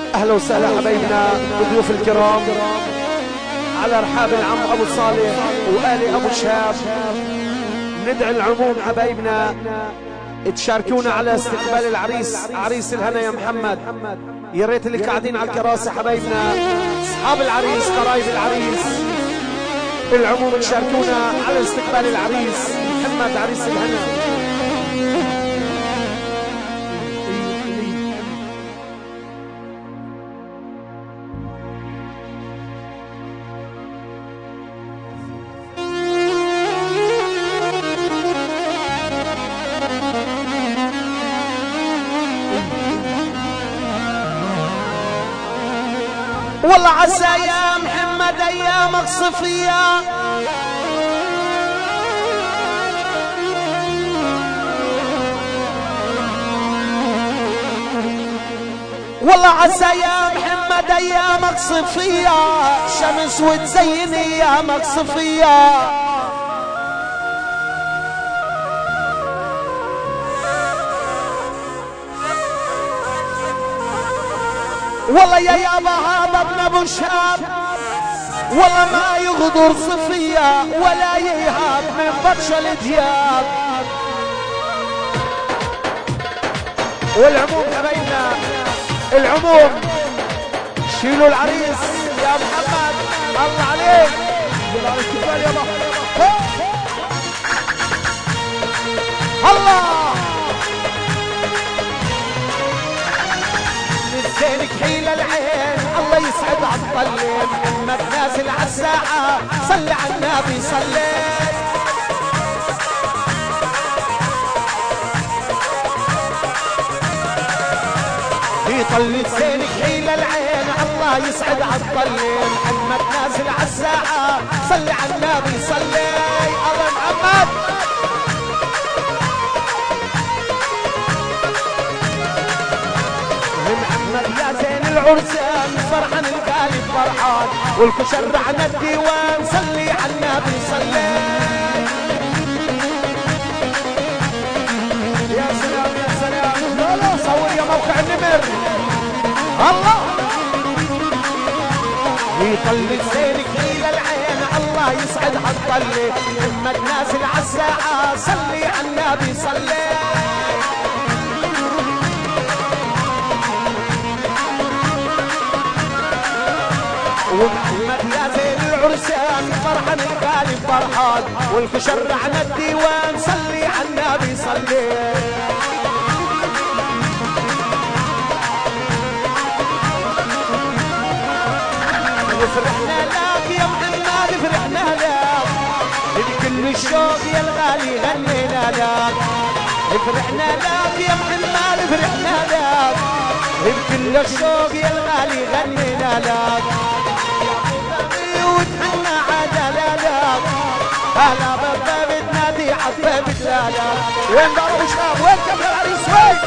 أهلا وسهلا حبايبنا والضيوف الكرام على رحاب العم أبو صالح وآل أبو شهاب. ندعي العموم حبايبنا تشاركونا على استقبال العريس، عريس الهنا يا محمد. يا ريت اللي قاعدين على الكراسي حبايبنا أصحاب العريس قرايب العريس العموم تشاركونا على استقبال العريس محمد عريس الهنا. والله عسى يا محمد ايامك صفية، والله عسى يا محمد ايامك صفية، شمس وتزين ايامك صفية. والله يا يابا هذا ابن ابو شهاب والله ما يغدر صفية ولا يهاب من بطش الدياب. والعموم حبايبنا العموم شيلوا العريس يا محمد الله عليك يلا الكفال يابا الله زينك حيل العين الله يسعد عالطلب. محمد نازل عالساعة صلي على النبي صلي. يطلب زينك حيل العين الله يسعد عالطلب. محمد نازل عالساعة صلي على النبي صلي. الله محمد محمد يا زين العرسان فرحان القلب فرحان والكشر عنا الديوان صلي على النبي صلي. يا سلام يا سلام لا لا صور يا موقع النمر الله يطلق زينك الى العين الله يسعد عالطلي. محمد نازل عالساعة صلي على النبي صلي. ومحمد يا زين العرسان فرحان القلب فرحان والكشر عنا الديوان صلي على النبي صلي. فرحنا لك يا محمد فرحنا لك بكل الشوق يا الغالي غنينا لك. فرحنا لك يا محمد فرحنا لك بكل الشوق يا الغالي غنينا لك. وتحنى عدلالك هلا بابا بتنادي عبا بتلالك. وين ضرب الشباب وين كبر العريس وين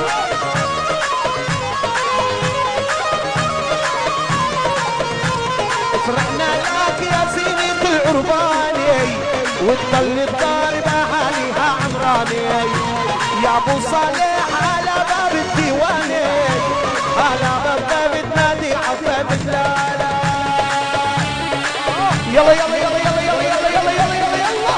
فرحنا لك يا زينة العرباني وتضل الضارب حاليها عمراني. يا ابو صالح على باب الديواني على بابا بتنادي عبا بتلالك. يلا يلا يلا يلا يلا يلا يلا يلا يلا يلا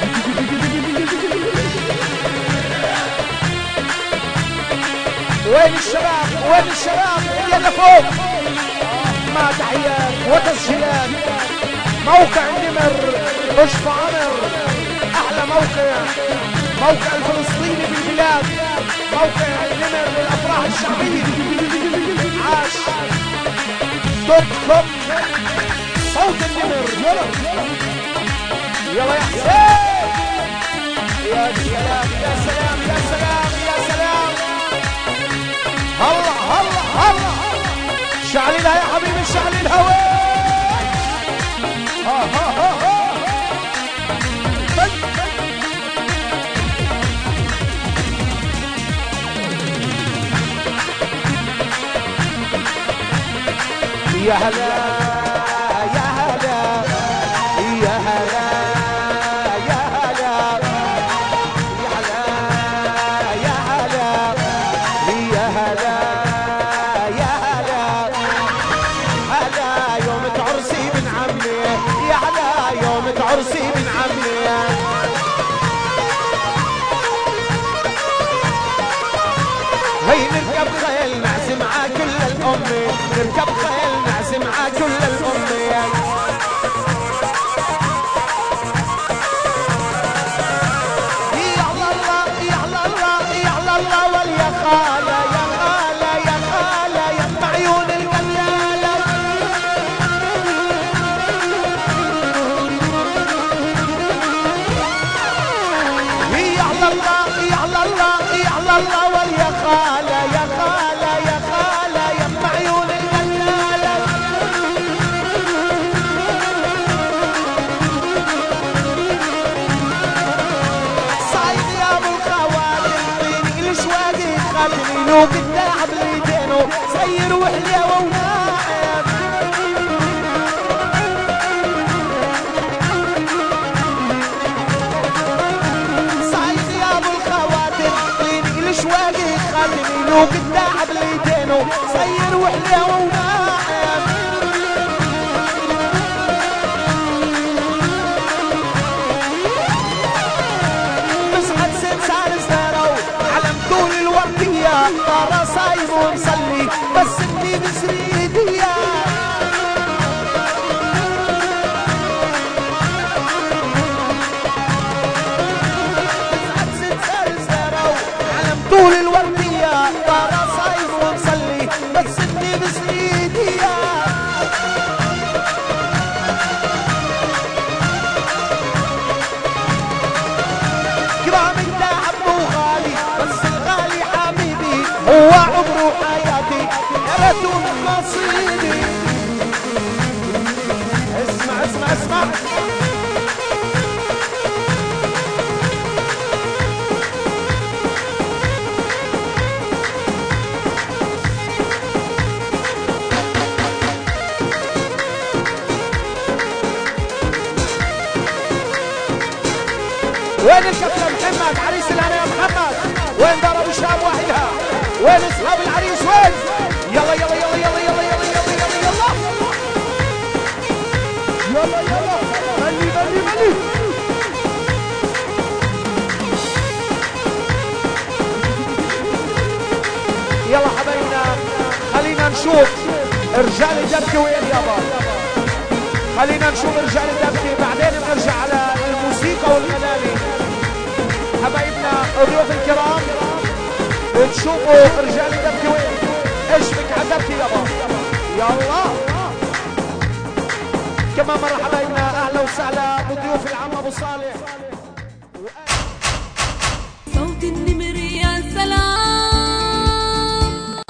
وين الشباب وين الشباب يلا فوق مع تحيات وتسجيلات موقع النمر اشفى عمر احلى موقع موقع الفلسطيني في البلاد موقع النمر للافراح الشعبيه عاش .com صوت النمر يلا يلا يا حسين يا سلام يا سلام يا سلام يا سلام الله الله الله شعللها يا حبيبي شعللها وين ها ها ها ها يا هلا يا هلا يا هلا يا هلا يا هلا يا هلا يا هلا يا هلا نركب خيل نعزم على كل الأمنيات. يا الله يا الله واليا خالة يا خالة يا خالة يا عيون القلالة. يا الله واليا خالة يا خالة يا خالة يا عيون القلالة. صايد يا ابو الخواتم طيني الشواقي خاتمي لو كنت العب ليدينه سير وحليه وناعم. صايد يا ابو الخواتم طيني الشواقي خاتمي لو كنت العب ليدينه سير وحليه وناعم. مسحة سنسان زهرو علم طول الوردية طارة صايم ومصلي بس اني بسريدية. مسحة سنسان زهرو علم طول الوردية طارة صايم ومصلي بس اني بسريدية. كرام انت عمو غالي بس الغالي حبيبي هو عمره حياتي يا ريته من نصيبي. اسمع اسمع اسمع وين الكابتن محمد عريس الهنا يا محمد؟ وين دار ابو شاب واحدها؟ وين اصحاب العريس وين؟ يلا يلا يلا يلا يلا يلا يلا يلا يلا يلا يلا ملي ملي ملي. يلا حبايبنا خلينا نشوف رجال الدبكة وين يابا. خلينا نشوف رجال الدبكة بعدين بنرجع على الموسيقى والغناني. حبايبنا الضيوف الكرام بتشوفوا رجال الدبكة وين. اشبك على الدبكة يابا يلا. كمان مرة حبايبنا اهلا وسهلا بالضيوف العم ابو صالح.